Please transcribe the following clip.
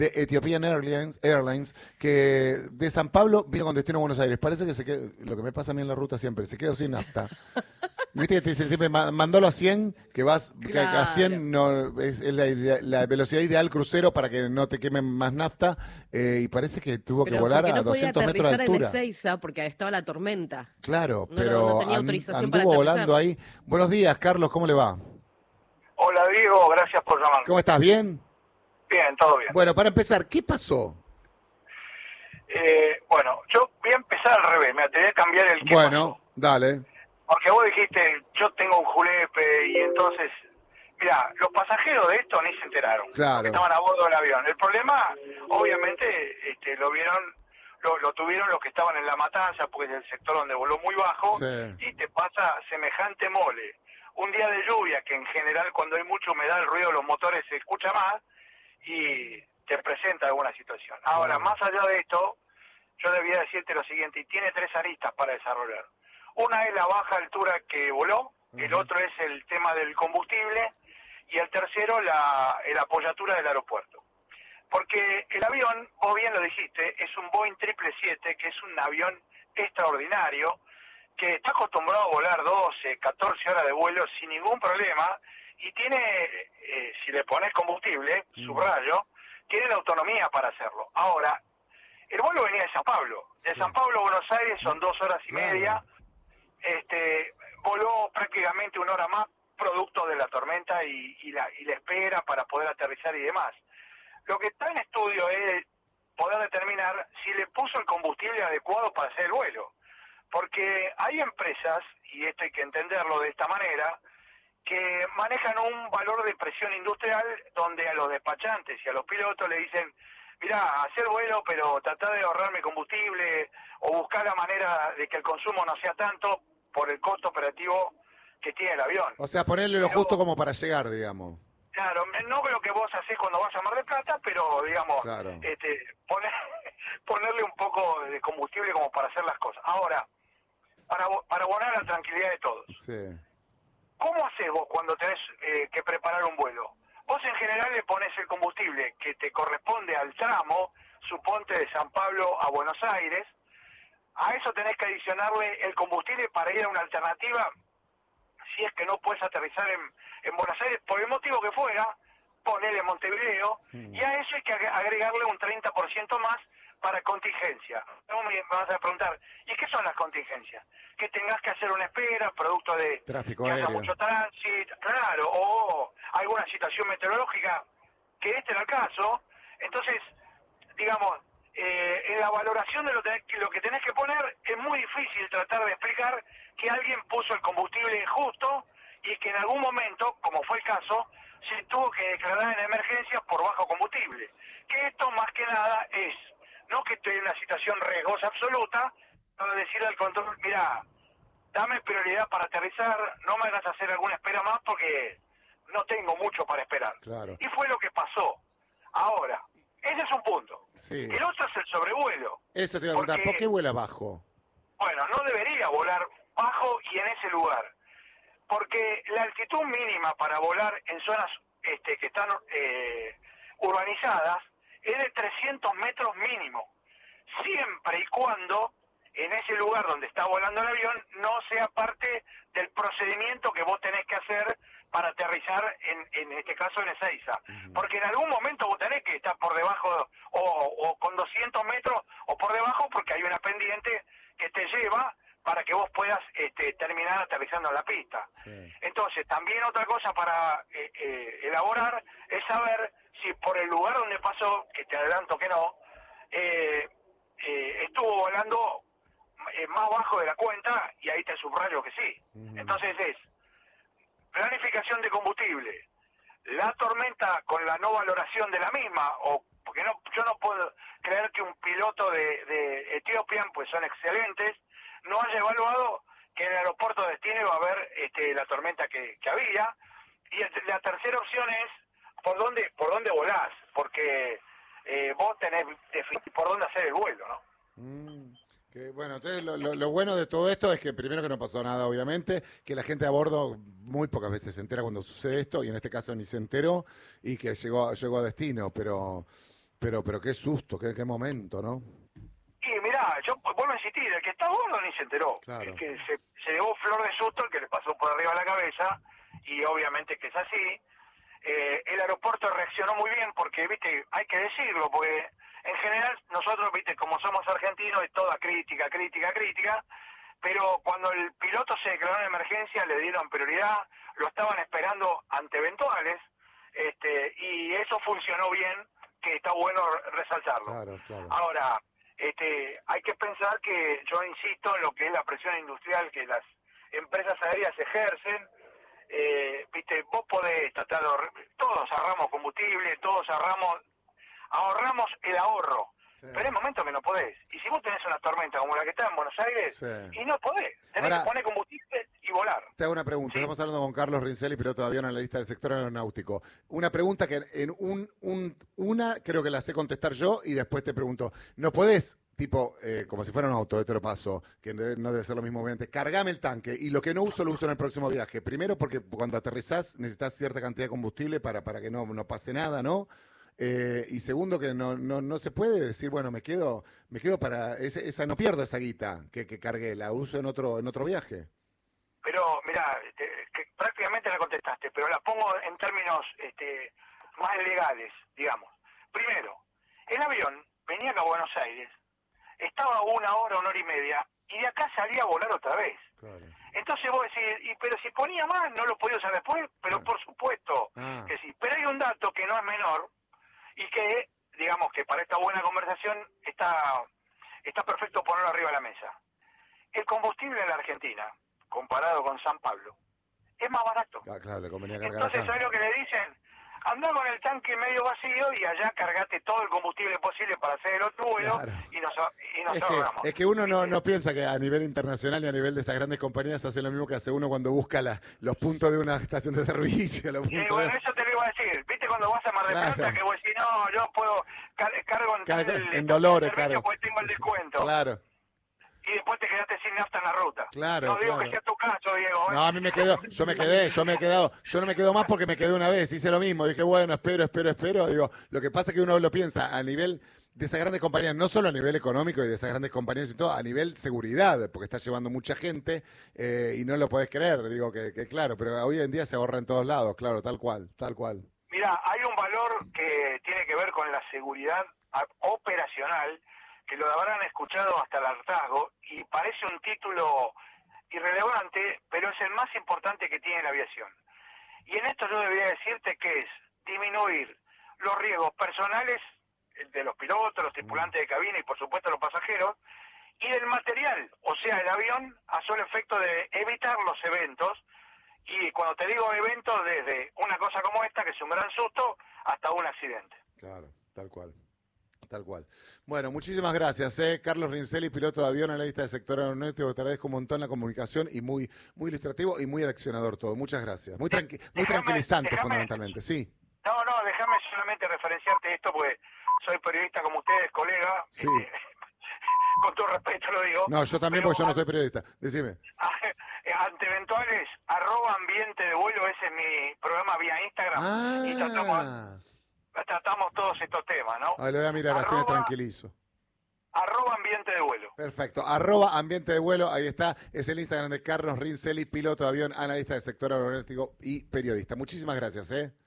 de Ethiopian Airlines, que de San Pablo vino con destino a Buenos Aires. Parece que se quedó, lo que me pasa a mí en la ruta siempre, se quedó sin nafta. Viste que te dicen siempre, mandalo a 100, que vas que a 100 no, es la velocidad ideal crucero para que no te quemen más nafta, y parece que tuvo que volar a 200 metros de altura. En Ezeiza porque estaba la tormenta. Claro, No, pero no tenía autorización para anduvo aterrizar. volando ahí. Buenos días, Carlos, ¿cómo le va? Hola Diego, gracias por llamarme. ¿Cómo estás? ¿Bien? Bien, todo bien. Bueno, para empezar, ¿qué pasó? Bueno, yo voy a empezar al revés, me atreví a cambiar el qué Bueno, pasó. dale. Porque vos dijiste, yo tengo un julepe y entonces, mira, los pasajeros de esto ni se enteraron. Claro. Estaban a bordo del avión. El problema, obviamente, lo vieron, lo tuvieron los que estaban en La Matanza, porque es el sector donde voló muy bajo, Sí. y te pasa semejante mole. Un día de lluvia, que en general cuando hay mucha humedad el ruido de los motores se escucha más, y te presenta alguna situación. Ahora, más allá de esto, yo debía decirte lo siguiente, y tiene 3 aristas para desarrollar. Una es la baja altura que voló, el otro es el tema del combustible, y el tercero la apoyatura del aeropuerto. Porque el avión, vos bien lo dijiste, es un Boeing 777, que es un avión extraordinario, que está acostumbrado a volar 12, 14 horas de vuelo sin ningún problema, y tiene, si le pones combustible, subrayo, tiene la autonomía para hacerlo. Ahora, el vuelo venía de San Pablo. De San Pablo a Buenos Aires son 2 horas y media. Voló prácticamente 1 hora más, producto de la tormenta y la espera para poder aterrizar y demás. Lo que está en estudio es poder determinar si le puso el combustible adecuado para hacer el vuelo. Porque hay empresas, y esto hay que entenderlo de esta manera, que manejan un valor de presión industrial donde a los despachantes y a los pilotos le dicen, mirá, hacer vuelo, pero tratar de ahorrarme combustible o buscar la manera de que el consumo no sea tanto por el costo operativo que tiene el avión. O sea, ponerle lo justo como para llegar, digamos. Claro, no lo que vos hacés cuando vas a Mar del Plata, pero digamos, Claro. ponerle un poco de combustible como para hacer las cosas. Ahora, para abonar la tranquilidad de todos. Sí. ¿Cómo haces vos cuando tenés que preparar un vuelo? Vos en general le pones el combustible que te corresponde al tramo, suponte de San Pablo a Buenos Aires. A eso tenés que adicionarle el combustible para ir a una alternativa, si es que no puedes aterrizar en Buenos Aires, por el motivo que fuera, ponele Montevideo, y a eso hay que agregarle un 30% más para contingencia. Vos me vas a preguntar, ¿y qué son las contingencias? Que tengas que hacer una espera, producto de Tráfico que haya aéreo. mucho tránsito, claro, o alguna situación meteorológica, que este era el caso. Entonces, digamos, en la valoración de lo que tenés que poner, es muy difícil tratar de explicar que alguien puso el combustible justo y que en algún momento, como fue el caso, se tuvo que declarar en emergencia por bajo combustible. Que esto más que nada es, no que estoy en una situación riesgosa absoluta, para decirle al control, mira, dame prioridad para aterrizar, no me hagas hacer alguna espera más porque no tengo mucho para esperar. Claro. Y fue lo que pasó. Ahora, ese es un punto. Sí. El otro es el sobrevuelo. Eso te iba a preguntar, ¿por qué vuela bajo? Bueno, no debería volar bajo y en ese lugar. Porque la altitud mínima para volar en zonas que están urbanizadas es de 300 metros mínimo. Siempre y cuando en ese lugar donde está volando el avión no sea parte del procedimiento que vos tenés que hacer para aterrizar en este caso en Ezeiza. Porque en algún momento vos tenés que estar por debajo o con 200 metros o por debajo porque hay una pendiente que te lleva para que vos puedas terminar aterrizando en la pista. Sí. Entonces, también otra cosa para elaborar es saber si por el lugar donde pasó, que te adelanto que no, estuvo volando más bajo de la cuenta, y ahí te subrayo que sí. Entonces es planificación de combustible, la tormenta con la no valoración de la misma, o porque yo no puedo creer que un piloto de Ethiopian, pues son excelentes, no haya evaluado que en el aeropuerto de destino iba a haber la tormenta que había. Y la tercera opción es por dónde volás, porque vos tenés definir por dónde hacer el vuelo, ¿no? Que, bueno, entonces lo bueno de todo esto es que primero que no pasó nada, obviamente, que la gente a bordo muy pocas veces se entera cuando sucede esto, y en este caso ni se enteró, y que llegó a destino, pero Pero qué susto, qué momento, ¿no? Y mirá, yo vuelvo a insistir, el que está gordo ni se enteró. Claro. El que se llevó flor de susto, el que le pasó por arriba de la cabeza, y obviamente que es así. El aeropuerto reaccionó muy bien porque, viste, hay que decirlo, porque en general nosotros, viste, como somos argentinos, es toda crítica, pero cuando el piloto se declaró en emergencia le dieron prioridad, lo estaban esperando ante eventuales, y eso funcionó bien, que está bueno resaltarlo. Claro. Ahora, hay que pensar que yo insisto en lo que es la presión industrial que las empresas aéreas ejercen. Viste, vos podés tratar todos ahorramos combustible, todos ahorramos el ahorro, pero hay momentos que no podés. Y si vos tenés una tormenta como la que está en Buenos Aires, y no podés, tenés que poner combustible y volar. Te hago una pregunta. Estamos hablando con Carlos Rincelli, piloto de avión analista del sector aeronáutico. Una pregunta que en una creo que la sé contestar yo y después te pregunto, ¿no podés, tipo, como si fuera un auto, te lo paso, que no debe ser lo mismo obviamente, cargame el tanque y lo que no uso lo uso en el próximo viaje? Primero porque cuando aterrizás necesitas cierta cantidad de combustible para que no pase nada, ¿no? Y segundo que no se puede decir, bueno, me quedo para esa no pierdo esa guita que cargué, la uso en otro viaje. Pero mirá, que prácticamente la contestaste, pero la pongo en términos más legales, digamos. Primero, el avión venía a Buenos Aires, estaba 1 hora, 1 hora y media, y de acá salía a volar otra vez. Claro. Entonces vos decís, pero si ponía más, ¿no lo podía usar después? Pero por supuesto que sí. Pero hay un dato que no es menor, y que, digamos que para esta buena conversación está perfecto ponerlo arriba de la mesa. El combustible en la Argentina, comparado con San Pablo, es más barato. Claro, le convenía cargar Entonces, acá. ¿sabes lo que le dicen? Andá con el tanque medio vacío y allá cargate todo el combustible posible para hacer el otro vuelo. Claro. y nos ahorramos. Es que uno no piensa que a nivel internacional y a nivel de esas grandes compañías hacen lo mismo que hace uno cuando busca los puntos de una estación de servicio. Bueno, eso te lo iba a decir. ¿Viste cuando vas a Mar del Plata Claro. que vos decís, no, yo puedo cargo en Dolores, servicio porque tengo el descuento? Claro. Y después te quedaste sin nafta en la ruta. Claro, No digo claro. que sea tu caso, Diego. No, a mí yo no me quedo más porque me quedé una vez, hice lo mismo, dije, bueno, espero, digo, lo que pasa es que uno lo piensa a nivel de esas grandes compañías, no solo a nivel económico y de esas grandes compañías y todo, a nivel seguridad, porque está llevando mucha gente y no lo podés creer, digo que claro, pero hoy en día se ahorra en todos lados, claro, tal cual. Mira, hay un valor que tiene que ver con la seguridad operacional, que lo habrán escuchado hasta el hartazgo, y parece un título irrelevante, pero es el más importante que tiene la aviación. Y en esto yo debería decirte que es disminuir los riesgos personales de los pilotos, los tripulantes de cabina y por supuesto los pasajeros, y del material, o sea, el avión, a solo efecto de evitar los eventos. Y cuando te digo eventos, desde una cosa como esta, que es un gran susto, hasta un accidente. Claro, tal cual. Bueno, muchísimas gracias, Carlos Rincelli, piloto de avión, analista del sector aeronáutico. Te agradezco un montón la comunicación y muy ilustrativo y muy accionador todo. Muchas gracias. Muy tranquilizante, fundamentalmente, sí. No, déjame solamente referenciarte esto, porque soy periodista como ustedes, colega. Sí. Con todo respeto lo digo. No, yo también, porque yo no soy periodista. Decime. Ante eventuales, @ambiente de vuelo, ese es mi programa vía Instagram. Y tratamos todos estos temas, ¿no? Lo voy a mirar, así me tranquilizo. @ambiente de vuelo. Perfecto, @ambiente de vuelo, ahí está, es el Instagram de Carlos Rincelli, piloto de avión, analista del sector aeronáutico y periodista. Muchísimas gracias,